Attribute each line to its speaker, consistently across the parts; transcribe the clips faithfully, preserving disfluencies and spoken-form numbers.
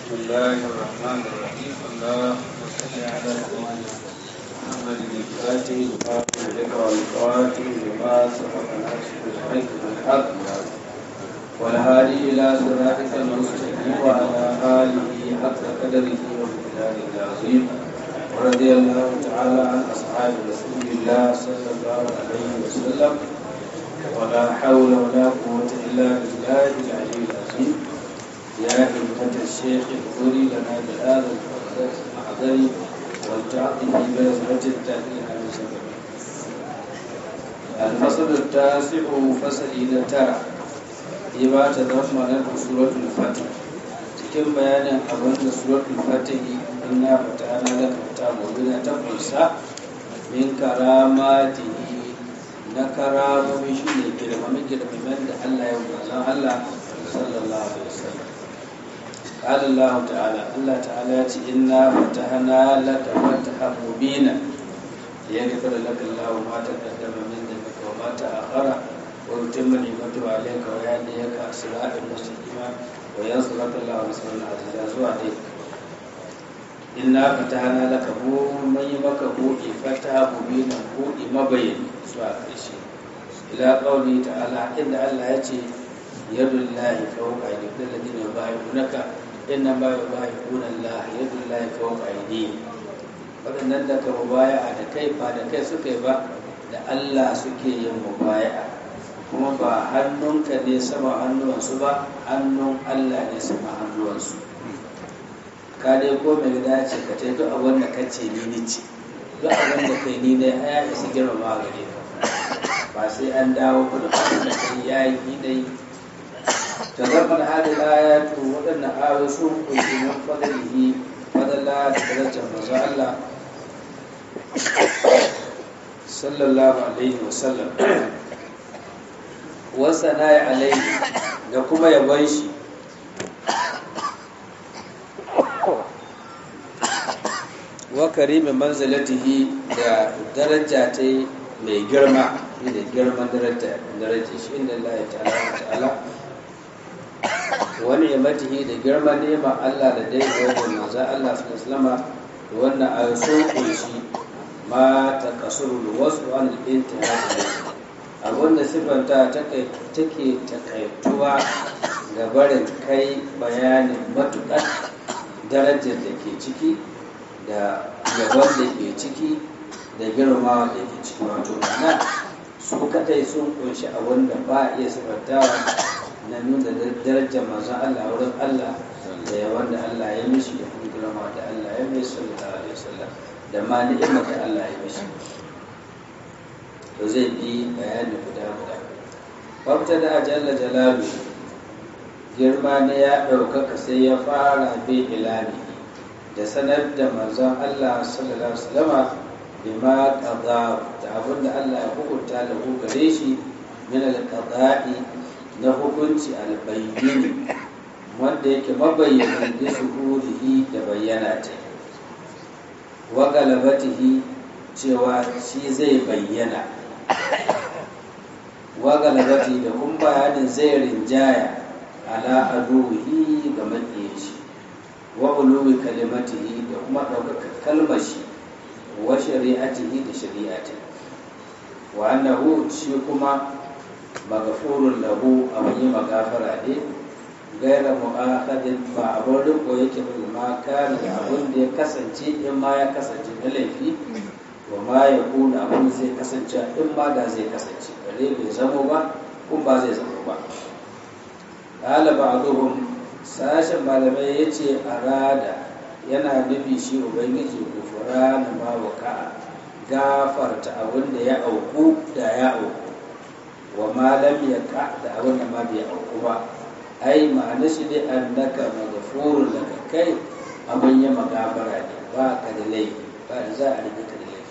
Speaker 1: بسم الله الرحمن الرحيم اللهم صل على سيدنا محمد الفاتح القاتل لك والقاتل لما سبق ناصر الحق بالحق والهادي الى صراطك المستقيم وعلى اله حق قدره ومقداره العظيم ورضي الله تعالى عن اصحاب رسول الله صلى الله عليه وسلم ولا حول ولا قوه الا بالله العلي العظيم يا همة الشيخ اغفري لنا بهذا المحضر والتعطي بنظرة التأثير عن سبب. الفصل التاسع فصل ترى فيما تضمنت سورة الفتح. cikin bayanin abin da suratul fatih inna fatahna laka fatahan mubina ta kunsa min karamatihi na karamomi shine girmamin girmamin da Allah ya manzon Allah sallallahu alaihi wasallam. قال الله تعالى الله تعالى إنا فتحنا لك فتحا مبينا ليغفر لك الله ما تقدم من ذنبك وما تأخر ويتم نعمته عليك ويهديك صراطا مستقيما وينصرك الله نصرا عزيزا زوا دي إنا فتحنا لك من يمك بوئي فتحا مبينا بوئي مبين زوا كرشي إلى قوله تعالى إن الله يأتي يد الله فوق أيدي الذين يبايعونك إنما يبايعون الله يد الله فوق أيديهم waɗannan da ka mubaya'a da kai ba da kai suka yi ba da Allah suke yin mubaya'a kuma ba hannunka ne sama hannuwansu ba hannun Allah ne sama hannuwansu ka dai ko mai gida ce ka ce duk abin da ka ce ni ni ce duk abin da kai ni ne ya isa girmama gare ka ba sai an dawo ku da abin da kai yayi ni dai تضمن هذه الآيات وأن آيسون من فضله فضل درجة مزالة صلى الله عليه وسلم وثناء عليه لكم يبيشي وكريم منزلته درجاتي mai girma da girman daraja shi inda Allah ta'ala wani yamatihi da girman neman Allah da dai da wajen manzo Allah sallallahu alaihi wannan ayo sun kunshi ma ta kasuru wasu an intiha abunda sifanta take take takaituwa ga barin kai bayanin matukar darajar da ke ciki da gaban da ke ciki da girmawa da ke ciki wato mana su kadai sun kunshi a wanda ba a iya sifantawa na nuna darajar manzon Allah wurin Allah da yawan da Allah ya mishi da kuma girma da Allah ya mishi sallallahu alaihi wasallam da ma ni'imar da Allah ya mishi to zai bi bayani guda guda babta da ajalla jalalu girma ne ya ɗaukaka sai ya fara bi ilani da sanar da manzon Allah sallallahu alaihi wasallama bima qada da abinda Allah ya hukunta da gare shi min al-qada'i na hukunci albayyini wanda yake mabayyanin da shuhurihi da bayyana ta wa galabatihi cewa shi zai bayyana wa galabati da kun bayanin zai rinjaya ala aduhi ga makiyin shi wa uluwi kalimatihi da kuma ɗaukaka kalmar shi wa shari'atihi da shari'atihi wa annahu shi kuma magafurun lahu abin yi magafara ne gaira mu'akadin ba abin riko yake mai maka da abin da ya kasance in ma ya kasance na laifi wa ma ya kuna abin zai kasance in ma da zai kasance bare bai zamo ba kun ba zai zamo ba ƙala ba a sashen malamai ya ce a rada yana nufi shi ubangiji gufura na mawaka gafarta abin da ya auku da ya auku wa malam ya ka da abin da ma bai auku ba ai ma'ana shi dai annaka maghfurun laka kai abin ya magafara ne ba ka da laifi ba da za a rike ka da laifi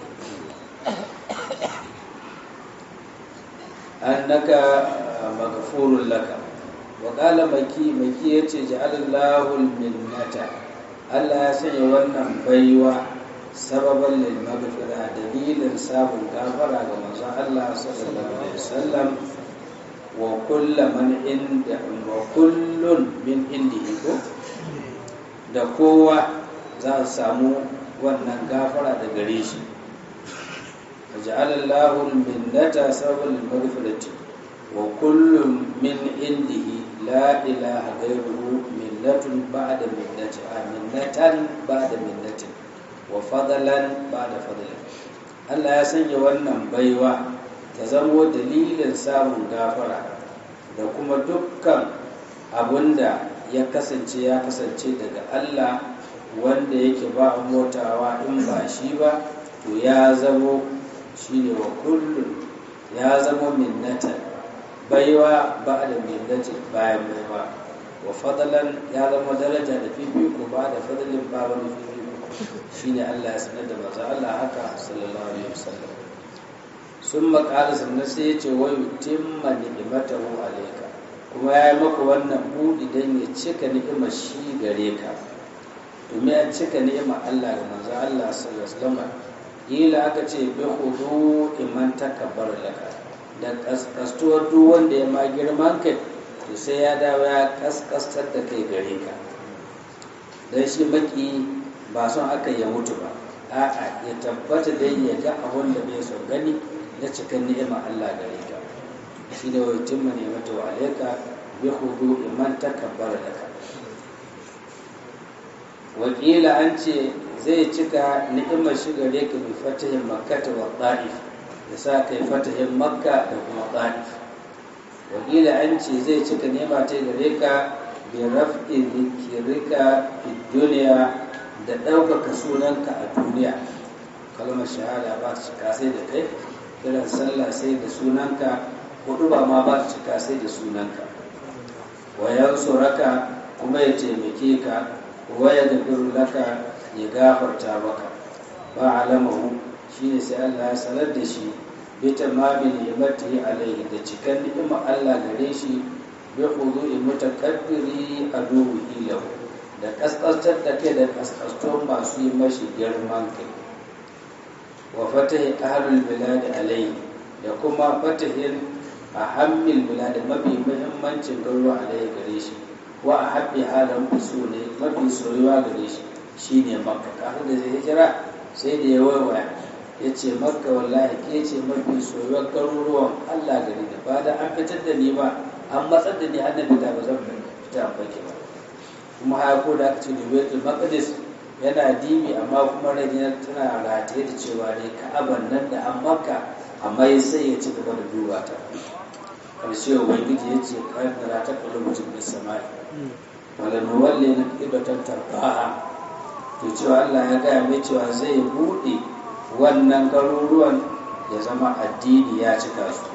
Speaker 1: annaka maghfurun laka wa qala maki maki yace ja'alallahu al-minnata Allah ya sanya wannan baiwa sababan lil maghfira dalilin sabon gafara ga manzon Allah sallallahu alaihi wasallam wa kullu man inda wa kullun min indihi ko da kowa za su samu wannan gafara da gare shi. Ja'alallahu minnata sabal maghfirati wa kullum min indihi la ilaha ghayruhu minnatun ba'da minnati minnatan ba'da minnatin wa fadlan ba'da fadlin. Allah ya sanya wannan baiwa ta zamo dalilin samun gafara da kuma dukkan abunda ya kasance ya kasance daga Allah wanda yake ba motawa in ba shi ba to ya zamo shine wa kullum ya zamo minnatan baiwa ba da minnati bayan baiwa wa fadlan ya zama daraja da fifiko ba da fadlin ba wani fifiko shine Allah ya sanar da manzo Allah haka sallallahu alaihi wasallam. Sun makala sannan sai ya ce wa yutimma ni'matahu alayka, kuma ya yi maka wannan buɗi don ya cika ni'imar shi gare ka. Domin ya cika ni'imar Allah ga manzo Allah sallallahu alaihi wasallam, ila aka ce bi hudu iman takabbar laka, da kaskastuwar duk wanda ya ma girman kai to sai ya dawo ya kaskastar da kai gare ka. Dan shi baki ba son aka ya mutu ba, a'a ya tabbata dai ya ga abun da bai son gani na cikin ni'imar Allah gare ka. Shi da waitin ma ni'mata wa alayka bi hudu iman takabbar laka. Wakila an ce zai cika ni'imar shi gare ka bi fatahin makkata wa ta'if, da sa kai fatahin makka da kuma ta'if. Wakila an ce zai cika ni'ima ta gare ka bi raf'i dhikrika fi dunya, da ɗaukaka sunanka a duniya. Kalmar shahada ba ta cika sai da kai, kiran sallah sai da sunanka, hudu ba ma ba ta cika sai da sunanka. Wa yansuraka, kuma ya taimake ka, wa yaghfir laka, ya gafarta maka. Ba alamahu, shine sai Allah ya sanar da shi bi tamamin ni'matihi alayhi, da cikan ni'imar Allah gare shi, bi khudu'i mutakabbiri aduwwi lahu, da kaskastar da kai da kaskaston masu yi mashi girman kai. Wa fatahi ahlul bilad alayhi, da kuma fatahin ahammil bilad, mafi muhimmancin garuwa alayhi gare shi, wa ahabbi halan su ne mafi soyuwa gare shi shine makka. Kafin da zai hijira sai da ya waiwaya ya ce makka wallahi ke ce mafi soyuwar garuruwan Allah gare da ba da an fitar da ni ba, an matsar da ni annabi da ba zan fita an baki ba. Kuma haya ko da aka ce da Baitul Maqdis yana dibi, amma kuma rajin tana rataye da cewa ne ka'aban nan da an makka, amma sai ya ci gaba da duba ta. Karshe ubangiji ya ce kaddara ta kullu mutum da samai wala nuwalli na ibatan tarbaha, to cewa Allah ya gaya mai cewa zai buɗe wannan garuruwan ya zama addini ya cika su.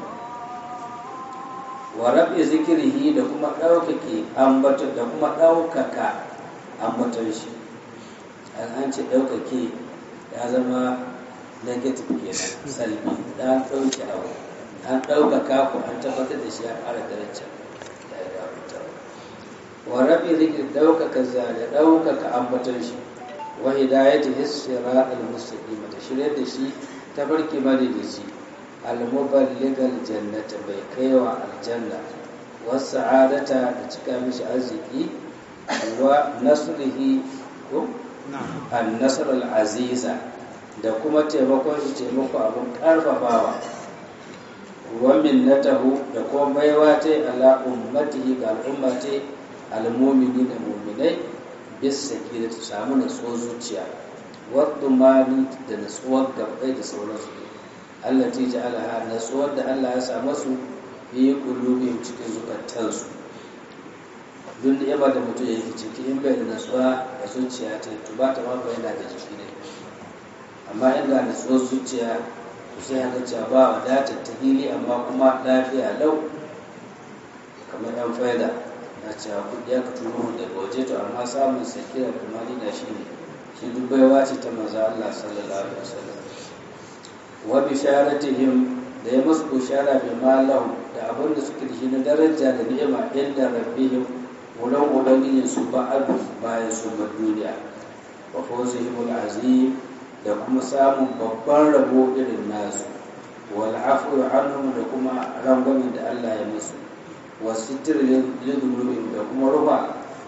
Speaker 1: Wa rabbi zikrihi, da kuma ɗaukake ambaton, da kuma ɗaukaka ambaton shi. An ce ɗaukake ya zama negative kenan, salbi, da an ɗauke abu, an ɗaukaka ku an tabbatar da shi ya ƙara daraja da ya damuta. Wa rabbi zikri, ɗaukaka zane, ɗaukaka ambaton shi. Wa hidayati hisra al-mustaqim, da shirye da shi ta barki mare da shi, al-muballigal jannata, bai kaiwa aljanna, was sa'adata, da cika mishi arziki, wa nasrihi ko an-nasr al-aziza, da kuma taimakon shi taimako abun karfafawa, wa minnatahu, da kuma baiwa ta ala ummatihi ga al'ummati al-mu'minin da mu'minai, bis sakina, ta samu natsuwar zuciya, wa dumani, da natsuwar gabbai da sauransu. Allah ta ji alaha, natsuwar da Allah ya sa masu fi qulubihim, cikin zukatansu. Duk ni'ima da mutum ya yi ciki, in bai da natsuwa da zuciya ta to ba ta ma bayyana da jiki ne. Amma in ga natsuwar zuciya sai ya ga cewa ba wadatar ta hili, amma kuma lafiya lau, kamar yan faida na cewa kuɗi aka turo daga waje, to amma samun sakira kuma ni da shi ne, shi duk baiwa ce ta manzo Allah sallallahu alaihi wasallam. Wa bisharatihim, da ya musu bishara bi malahu, da abin da suke da shi na daraja da ni'ima inda rabbihim, wurin ubangijin su ba'adu, bayan su bar duniya. Wa fawzihimul azim, da kuma samun babban rabo irin nasu. Wal afu anhum, da kuma rangwamin da Allah ya musu. Wa sitr lidhunubihim, da kuma rufa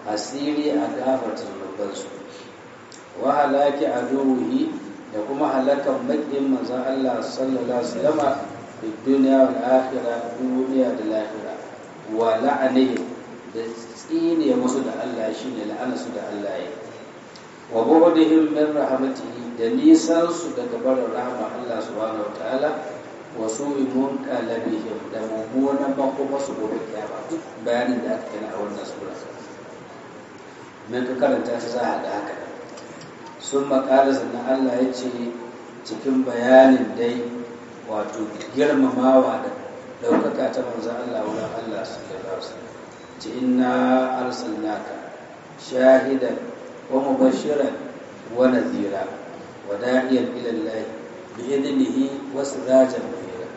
Speaker 1: asiri a gafarta zunubansu wa halaki aduhi da kuma halakan makin manzon Allah sallallahu alaihi wasallam fi dunya wal akhirah duniya da lahira wa la'anihi da tsine musu da Allah shine la'ana su da Allah ya wa bu'dihim min rahmatihi da nisan su daga barin rahma Allah subhanahu wataala wa su'imun qalbihim da mummunan makoma su gobe kiyama duk bayanin da aka kana a wannan sura mun ka karanta shi za a ga haka sun makala sannan Allah ya ce cikin bayanin dai wato girmamawa da daukaka ta manzo Allah wurin Allah sallallahu alaihi wasallam ce inna arsalnaka shahidan wa mubashiran wa nadhira wa da'iyan ila Allah bi idnihi wa sirajan munira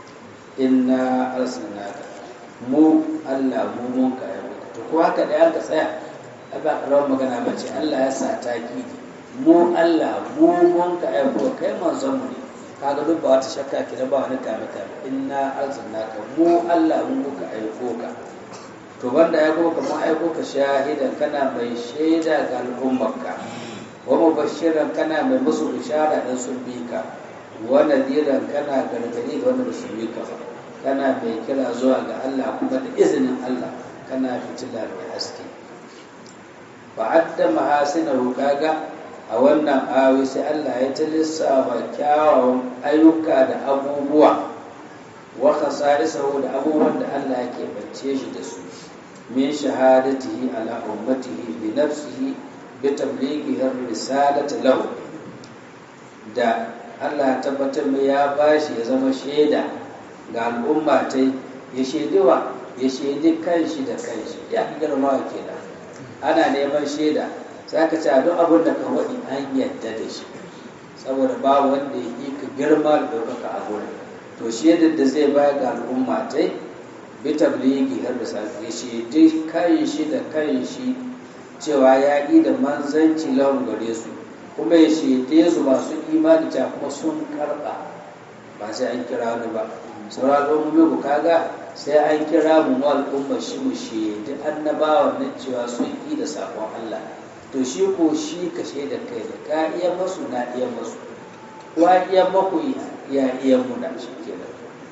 Speaker 1: inna arsalnaka mu Allah mu mun ka yabo to ko haka da aka tsaya ba karawar magana bace Allah ya sa taki mu Allah mu mun ka yabo kai manzon mu ne kaga duk ba wata shakka ki da ba wani kame kame inna arsalnaka mu Allah mun muka aiko ka to banda ya aiko ka mu aiko ka shahidan kana mai shaida ga al'ummarka wa mubashiran kana mai musu bishara dan sun bi ka wa nadiran kana gargadi ga wanda su bi ka kana mai kira zuwa ga Allah kuma da izinin Allah kana fitila mai haske ba'adda mahasinahu kaga a wannan awi sai Allah ya ta lissafa kyawawan ayyuka da abubuwa wa khasarisahu da abubuwan da Allah yake bance shi da su min shahadatihi ala ummatihi bi nafsihi bi tablighi ar-risalati lahu da Allah ya tabbatar mai ya bashi ya zama shaida ga al'umma tai ya shaidiwa ya shaidi kanshi da kanshi ya girma kenan ana neman shaida sai ka ce duk abin da ka waɗi an yadda da shi saboda ba wanda ya yi ka girma da ɗaukaka a gurin to shaidar da zai baya ga al'umma ta bi tabligi har da safi shi duk kayan shi da kayan shi cewa ya yi da manzanci lawan gare su kuma ya shaide su masu imani ta kuma sun karɓa ba sai an kira wani ba sauran al'ummomi ku kaga sai an kira mu al'umma shi mu shaidi annabawa nan cewa sun yi da sakon Allah to shi ko shi ka shaida kai da ka iya masu na iya masu wa iya maku ya iya muna shi kenan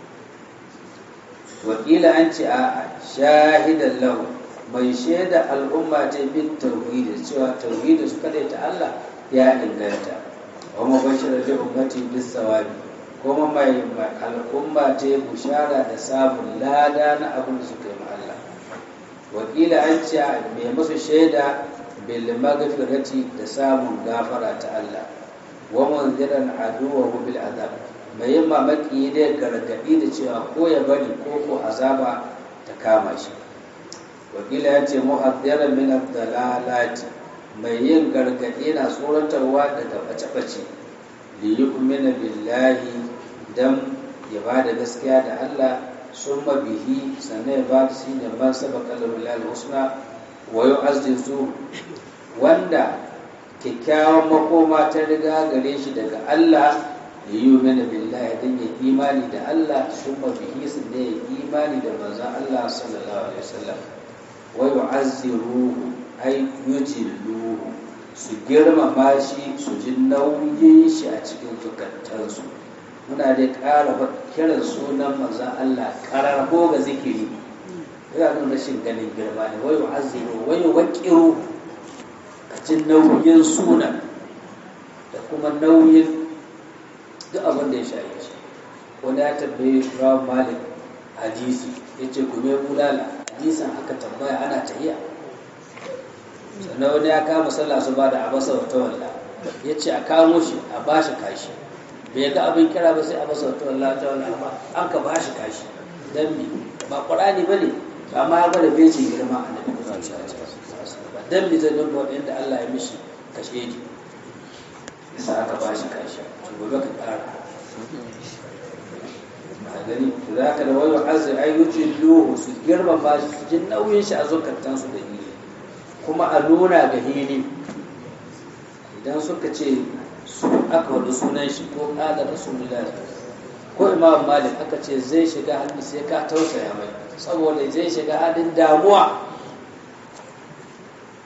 Speaker 1: wakila an ce a shahidan lahu mai shaida al'umma ta bin tauhidi cewa tauhidi su kada ta Allah ya inganta wa mubashir da ummati bis sawabi kuma mai al'umma ta bushara da samun lada na abin da suka yi ma Allah wakila an ce mai musu shaida bil maghfirati da samun gafara ta Allah wa munziran aduwahu bil azab mai mamaki da gargadi da cewa ko ya bari ko ko azaba ta kama shi wakila ya ce muhaddiran min ad-dalalati mai yin gargadi na tsoratarwa daga bace-bace li yu'mina billahi dan ya bada gaskiya da Allah summa bihi sannan ya bada shi ne man sabaka lahu al-husna wa yu'azzizu wanda kyakkyawan makoma ta riga gare shi daga Allah ya yi mana billahi don ya imani da Allah sun mafihi su ne ya imani da manzan Allah sallallahu alaihi wasallam wa yu'azziruhu ay yujilluhu su girmama shi su ji nauyin shi a cikin zukatansu muna da ƙara kiran sunan manzan Allah ƙarar ko ga zikiri yana nuna rashin ganin girma ne wa yu'azziruhu wa yuwaqqiruhu jin nauyin suna da kuma nauyin duk abin da ya shaye shi wanda ya tabbaye Imam Malik hadisi ya ce kuma bulala hadisan aka tambaya ana tahiya sannan wani ya kama sallah su ba da abasa wata walla ya ce a kamo shi a ba shi kashi bai ga abin kira ba sai abasa wata walla ta walla ba an ka ba shi kashi don mi ba ƙwarani ba ne amma ya gwada bai ce girma a nabi kusa dan bi zai dubo inda Allah ya mishi kashe ji sai aka ba shi kashi to gobe ka ƙara a gani to za ka da wayo azzi ayyucin luhu su girma ba shi su jin nauyin shi a zukatansu da hili kuma a nuna ga hili idan suka ce su aka wada sunan shi ko ƙada rasulullah ko imam malik aka ce zai shiga hannu sai ka tausaya mai saboda zai shiga halin damuwa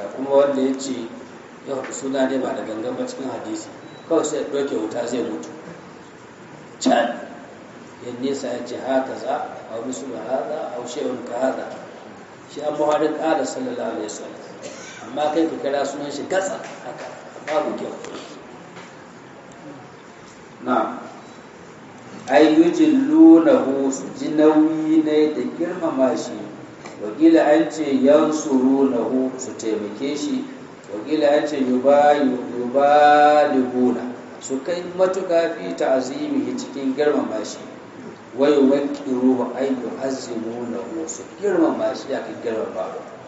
Speaker 1: kuma wanda ya ce ya haɗu suna ne ba da gangan ba cikin hadisi kawai sai ɗauke wuta zai mutu can yan nesa ya ce haka za a wani su ba haza a shehun ka haza shi an mawarin ƙada sallallahu alaihi wasallam amma kai ka kira sunan shi gatsa haka babu kyau na ayyujin lunahu su ji nauyi ne da girmama shi wakila an ce yansurunahu su taimake shi wakila an ce yubalibuna su kai matuƙa fi ta'zimihi cikin girmama shi wai waqiruhu ay yu'azzimunahu su girmama shi akan girmama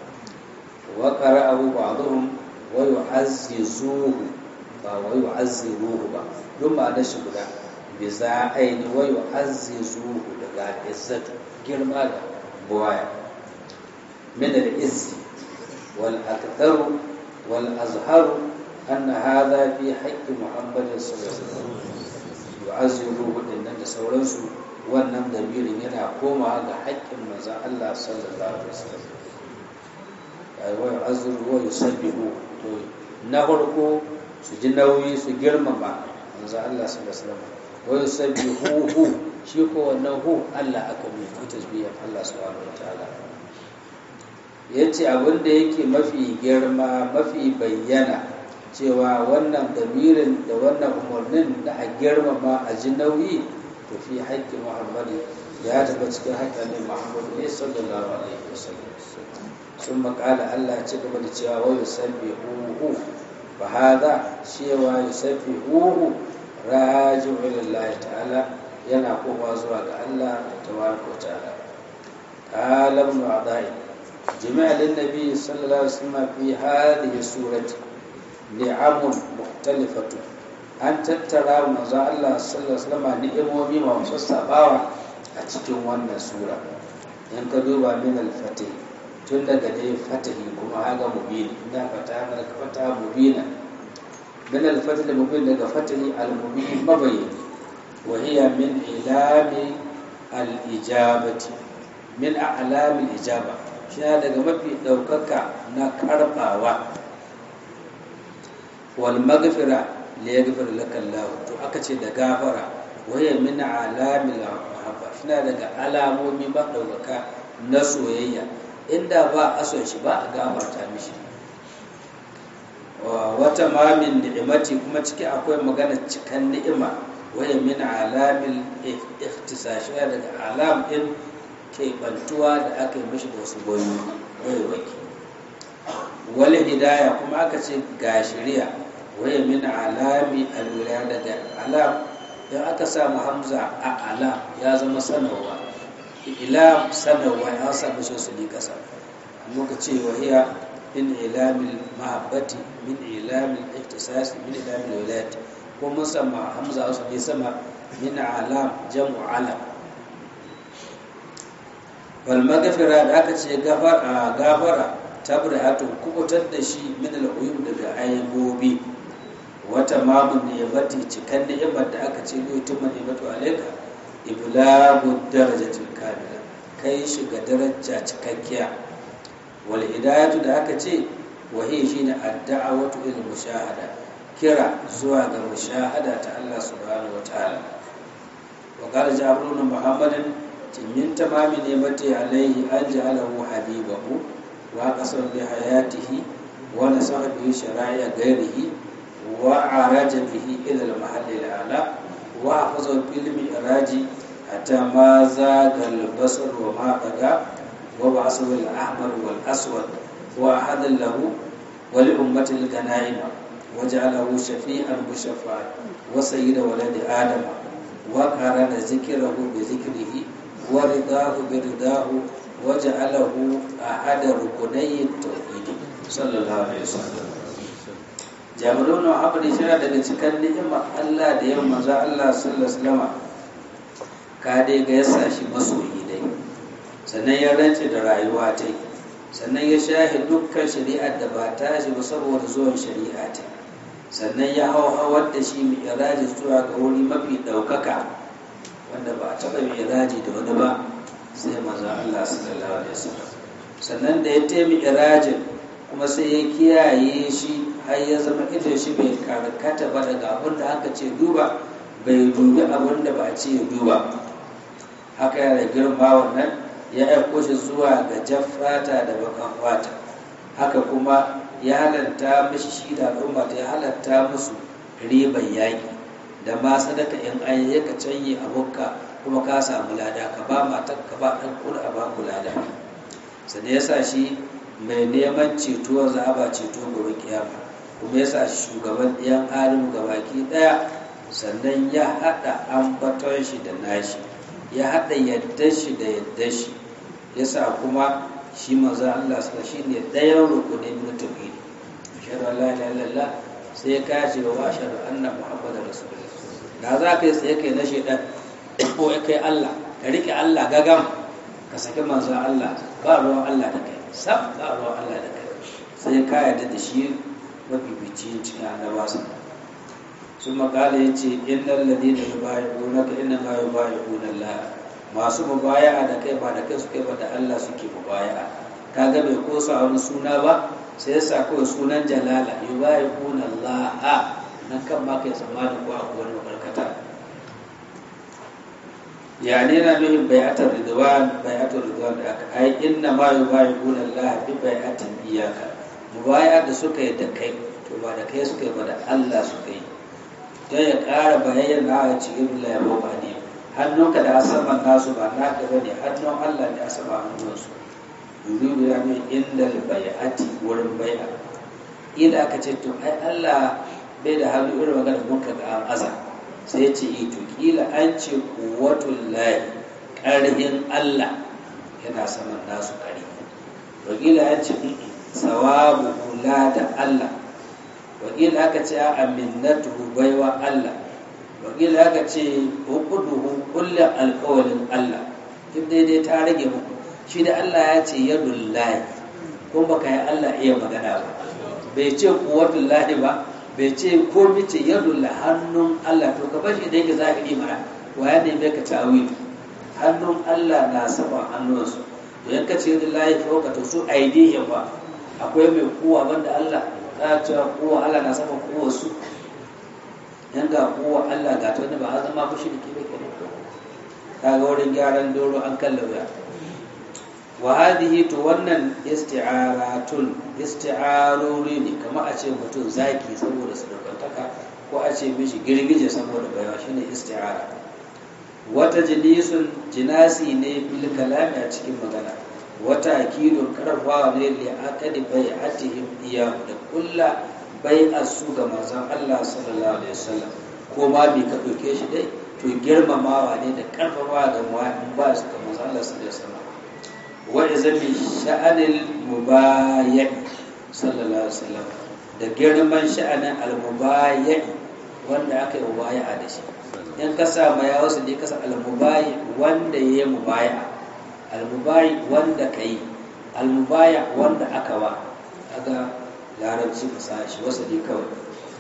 Speaker 1: wa qara'ahu ba'dhum wa yu'azzizuhu ba wa yu'azziruhu ba duk ma da shi guda bi za'aini wa yu'azzizuhu daga izzatu girma da buwaya min al-izzi wal aktharu wal azharu anna hadha fi haqqi muhammadin sallallahu alaihi wasallam yu'azziruhu dinnan da sauransu wannan damirin yana komawa ga haƙƙin manzon Allah sallallahu alaihi wasallam ai wa yu'azziru wa yusabbihu to na farko su ji nauyi su girmama manzon Allah sallallahu alaihi wasallam wa yusabbihu shi ko wannan hu Allah aka mai ko tasbihin Allah subhanahu wataala yace abin da yake mafi girma mafi bayyana cewa wannan damirin da wannan umarnin da a girmama a ji nauyi to fi haƙƙin Muhammadu ya taɓa cikin haƙƙin ne Muhammadu ne sallallahu alaihi wasallam sun makala Allah ci gaba da cewa wa yusabbihuhu fa hada cewa yusabbihuhu raji'u lillahi ta'ala yana koma zuwa ga Allah tabaraka wa ta'ala qala ibn adai jami'a lin nabi sallallahu alaihi wasallam fi hadhihi surati ni'amun mukhtalifatu an tattara manzo Allah sallallahu alaihi wasallam ni'imomi masu sabawa a cikin wannan sura in ka duba min al-fatih tun daga dai fatahi kuma haga mubin ina fata na fata mubina min al-fatih mubin daga fatahi al-mubin mabayyin wa hiya min ilami al-ijabati min a'lam al-ijaba shi daga mafi daukaka na karbawa wal maghfira li yaghfir laka Allah to aka ce da gafara waya min alamil mahabba shina daga alamomi ba daukaka na soyayya inda ba a son shi ba a gafarta mishi wata mamin ni'imati kuma ciki akwai magana cikan ni'ima waya min alamil ikhtisash daga alam din keɓantuwa da aka yi mishi da wasu goyi wal hidaya kuma aka ce ga shari'a waya min alami alwilaya daga alam idan aka samu hamza a alam ya zama sanarwa ilam sanarwa ya samu shi su ne kasa muka ce wahiya min ilamil mahabbati min ilamil iktisas min ilamil wilayati ko mun sama hamza wasu ne sama min alam jam'u alam wal maghfira da aka ce gafara gafara tabra'atu kubutar da shi min al-uyub daga ayyabobi wata mamun ni'mati cikan ni'imar da aka ce ne tuma ni'matu alayka iblagu darajatil kamila kai shiga daraja cikakkiya wal hidayatu da aka ce wahi shine ad-da'watu ila mushahada kira zuwa ga mushahada ta Allah subhanahu wataala wa qala ja'farun muhammadin min tamami ni'mati alayhi an ja'alahu habibahu wa qasara bi hayatihi wa nasara bi shara'i ghairihi وعرج به إلى المحل الأعلى وحفظ في المعراج حتى ما زاغ البصر وما طغى وبعثه الأحمر والأسود وأحد له ولأمة الغنائم وجعله شفيعا مشفعا وسيد ولد آدم وقارن ذكره بذكره ورضاه برضاه وجعله أحد ركني التوحيد صلى الله عليه وسلم jami'an abin shira daga cikin ni'imar Allah da yin manzo Allah sallallahu alaihi wasallam ka dai ga yasa shi masoyi dai sannan ya rance da rayuwa ta sannan ya shahi dukkan shari'ar da ba ta shi ba saboda zuwan shari'a ta sannan ya hau hawar da shi mi'raji zuwa ga wuri mafi daukaka wanda ba a taɓa mi'raji da wani ba sai manzo Allah sallallahu alaihi wasallam sannan da ya taimi mi'rajin kuma sai ya kiyaye shi har ya zama idon shi bai karkata ba daga abin da aka ce duba, bai dubi abin da ba a ce ya duba. Haka yana da girma wannan, ya aiko shi zuwa ga jaffata da bakan fata. Haka kuma ya halatta mishi shi da al'umma ta ya halatta musu riban yaƙi da ma sadaka in an yi ka canye abokka kuma ka samu lada, ka ba matar ka ba ɗan ƙura ba ku lada. Sannan ya sa shi mai neman ceto za a ba ceto gobe kiyama, kuma ya sa shi shugaban ɗiyan alim gabaki ɗaya. Sannan ya haɗa ambaton shi da nashi, ya haɗa yadda shi da yadda shi, ya sa kuma shi manzo Allah sa shi ne ɗayan rukunin na tauhidi. Ashhadu an la ilaha illallah sai ka ce wa ashhadu anna muhammadar rasulullah. Da za ka yi tsaye kai na shaidan ko kai Allah, ka rike Allah gagam, ka saki manzo Allah, ba ruwan Allah da kai, sam ba ruwan Allah da kai, sai ka yarda da shi mafifici cikin annabawa. Sun makala ya ce innal ladina yubayyi'unaka innama yubayyi'una Allah, masu mubaya'a da kai ba da kai suke ba da Allah suke mubaya'a. Kaga bai kosa wani suna ba, sai yasa kawai sunan jalala yubayyi'una Allah, nan kan ma kai tsammanin ko akwai wani barkata. Yani na nuhin bai'atar ridwan, bai'atar ridwan da aka ai inna ma yubayyi'una Allah bi bai'atin iyaka. Mubaya'a da suka yi da kai to ba da kai suka yi ba da Allah suka yi. Don ya ƙara bayyana a cikin Allah ya roba ne, hannunka da asaman nasu ba naka bane, hannun Allah da asama hannunsu. Yuridu ya mai inda bai'ati wurin bai'a. Ila aka ce to ai Allah bai da hannu irin magana muka ga an aza, sai ce ito kila an ce kuwatul lahi, ƙarhin Allah yana saman nasu ƙari. Wakila an ce sawabu kula da Allah, wakila aka ce a aminatuhu baiwa Allah, wakila aka ce hukuduhu kullum alkawalin Allah. Duk daidai ta rage muku, shi da Allah ya ce yadul lahi, kuma baka yi Allah iya magana ba, bai ce kuwatul lahi ba, bai ce ko bice yadul hannun Allah. To ka bashi da yake zahiri mana, waya ne bai ka ta'awili, hannun Allah na sama hannunsu. To yanka ce yadul lahi fauka, to su aidihim ba, akwai mai kowa banda Allah, ka cewa kowa Allah na sama kowa su, yan ga kowa Allah ga ta wani ba a zama fushi da ke bai kenan. Kaga wurin gyaran doro an kallaba. Wa hadhihi to wannan isti'aratun, isti'arori ne, kamar a ce mutum zaki saboda sadakantaka, ko a ce mishi girgije saboda baiwa, shine isti'ara. Wata jinisun jinasi ne bil kalami a cikin magana, wata akidun karfawa ne li aqdi bai'atihim iyahu, da kulla bai'ar su ga manzon Allah sallallahu alaihi wasallam. Ko ma bi ka dauke shi dai to girmamawa ne da karfafawa ga mu'min ba su ga manzon Allah sallallahu alaihi wasallam. Wa izami sha'anil mubayyi sallallahu alaihi wasallam, da girman sha'anin al-mubayyi wanda aka yi mubaya'a da shi. In ka sa ma ya wasu ne kasa al-mubayyi wanda yayi mubaya'a, al-mubayyi wanda kai, al-mubayyi wanda aka wa, kaga larabci ka sa shi wasu ne kawai.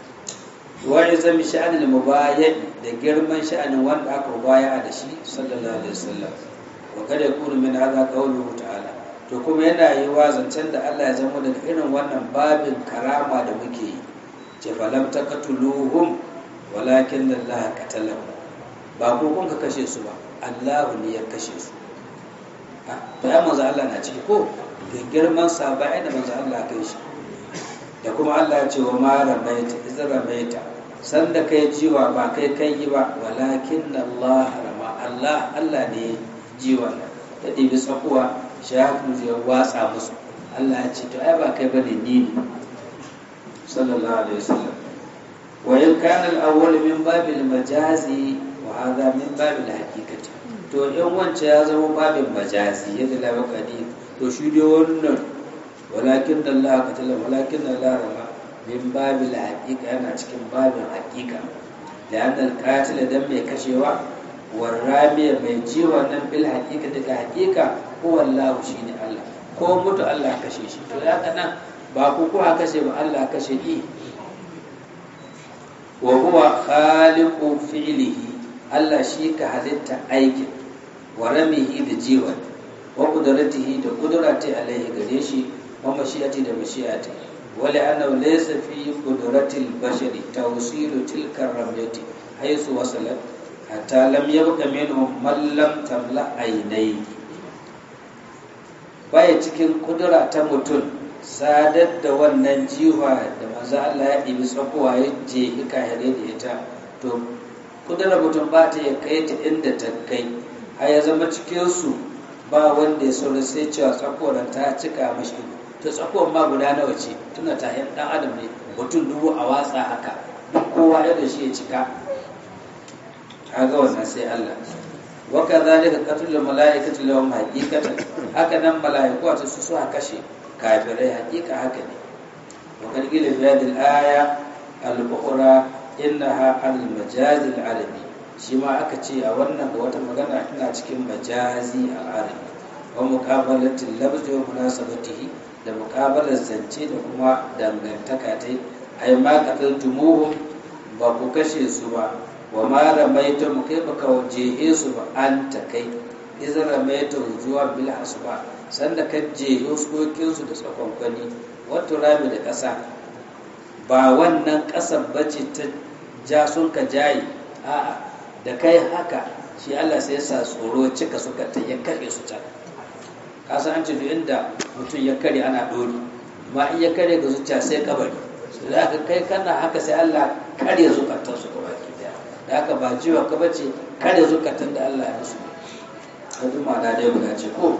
Speaker 1: Wa izami sha'anil mubayyi, da girman sha'anin wanda aka mubaya'a da shi sallallahu alaihi wasallam. Wa kada yakunu min hadha qawluhu ta'ala, to kuma yana yi wa zancen da Allah ya zama daga irin wannan babin karama da muke yi, ce falam taqtuluhum walakin Allah qatalahum, ba ko kun ka kashe su ba, Allah ne ya kashe su. Ha to ya manzo Allah na ciki ko da girman sa ba da manzo Allah kai shi, da kuma Allah ya ce wa ma ramaita iz ramaita, sanda kai jiwa ba kai kai yi ba, walakin Allah rama, Allah Allah ne jiwa ta ɗibi tsakuwa shahadu ya watsa musu. Allah ya ce to ai ba kai bane ni ne sallallahu alaihi wasallam. Wa in kana al-awwal min babil majazi wa hadha min babil haqiqati, to in wance ya zama babin majazi yadda la waqadi, to shi dai wannan walakin Allah qatala walakin Allah rama min babil haqiqa, yana cikin babin haqiqa, da annal qatil dan mai kashewa warrabiya mai ji wannan bil haqiqa daga haqiqa ko wallahu shine Allah, ko mutu Allah kashe shi. To ya kana ba ku ko kashe ba, Allah kashe yi. Wa huwa khaliqu fi'lihi, Allah shi ka halitta aikin, wa ramihi da jiwan, wa qudratihi da qudrati alaihi gare shi, wa mashi'ati da mashi'ati wali annahu laysa fi qudratil bashari tawsilu tilka ramyati haythu wasalat hatta lam yabqa minhum man lam tamla aynayhi. Baya cikin kudura ta mutum sadar da wannan jiwa da manzo Allah ya ɗibi tsakowa ya je kahire da ita, to kudura mutum ba ta ya kai ta inda ta kai har ya zama cikinsu ba wanda ya sauri sai cewa tsakowar ta cika mashi ido. To tsakowar ma guda nawa ce tuna ta yan dan adam ne mutum dubu a watsa haka duk kowa ya da shi ya cika, kaga wannan sai Allah. wa kadhalika qatlul malaikati lahum haqiqatan, haka nan malaiku ta su su kashe kafirai haqiqa haka ne. wa kan gila fi hadhihi al-aya al-ukhra innaha al-majaz al-arabi, shi ma aka ce a wannan ga wata magana tana cikin majazi al-arabi wa muqabalatil lafzi wa munasabatihi, da muqabalar zance da kuma dangantaka tai. ai ma qataltumuhum, ba ku kashe su ba, wa ma ramaitum, kai baka jehe su ba, an ta kai idan ramaitum zuwa bil hasba, sanda ka jehe sokin su da tsakonkwani wato rami da ƙasa, ba wannan ƙasar bace ta ja sun ka jayi, a'a da kai haka shi Allah sai sa tsoro cika suka ta ya kare su ta. Kasan an ce duk inda mutum ya kare ana dori, ma in ya kare ga zuciya sai kabari, su da aka kai kana haka sai Allah kare zukatan su gaba ki daya. Da haka ba jiwa ka bace kare zukatan da Allah ya musu. Ka zuma na dai guda ce ko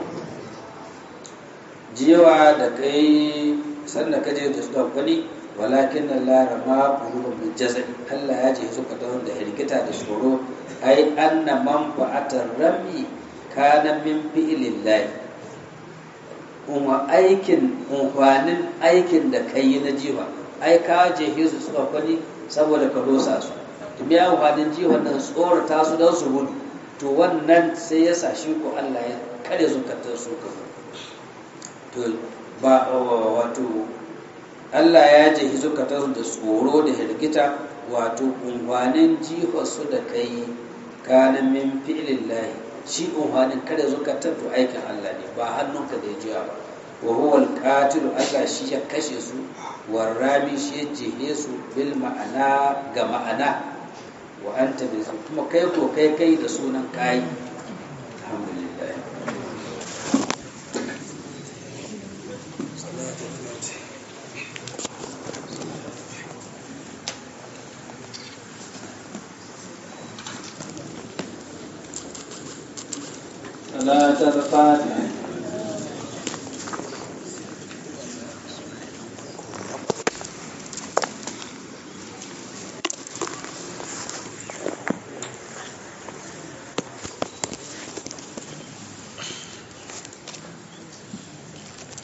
Speaker 1: jiwa da kai sannan ka je da su da kwani, walakin Allah rama qulubun bil jazai, Allah ya je zukatan da hirgita da tsoro. ai anna manfa'atar rami kana min fi'lillahi, kuma aikin umfanin aikin da kai na jiwa, ai ka je hisu suka kwani saboda ka dosa su, to me amfanin jiwon nan tsorata su don su gudu, to wannan sai ya sa shi ko Allah ya kare zukatan su ka to ba wato Allah ya je zukatan da tsoro da hirgita, wato umfanin jiwa su da kai kana min fi'lillahi, shi umfanin kare zukatan to aikin Allah ne, ba hannunka da ya jiya ba. wa huwa al-qatil, Allah shi ya kashe su, warrami shi ya jihe su bil ma'ana ga ma'ana, wa anta bi kuma kai ko kai kai da sunan kai. Alhamdulillah. Salatul Fatiha.